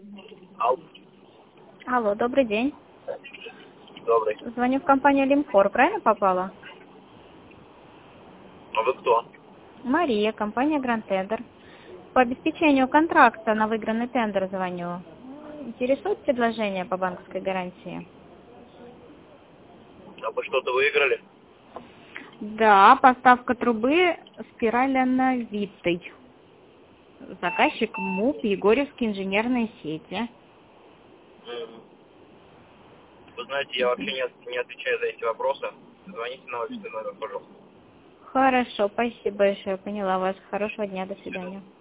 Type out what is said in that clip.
Алло, Алло, добрый день. добрый. Звоню в компанию Лимкор, правильно попала? А вы кто? Мария, компания Grand Tender. По обеспечению контракта на выигранный тендер звоню. Интересует предложение по банковской гарантии? А вы что-то выиграли? Да, поставка трубы спирально-витой. Заказчик МУП Егорьевские инженерные сети. Мгм. Вы знаете, я вообще не отвечаю за эти вопросы. Звоните на офисный номер, пожалуйста. Хорошо, спасибо большое, поняла вас. Хорошего дня, до свидания.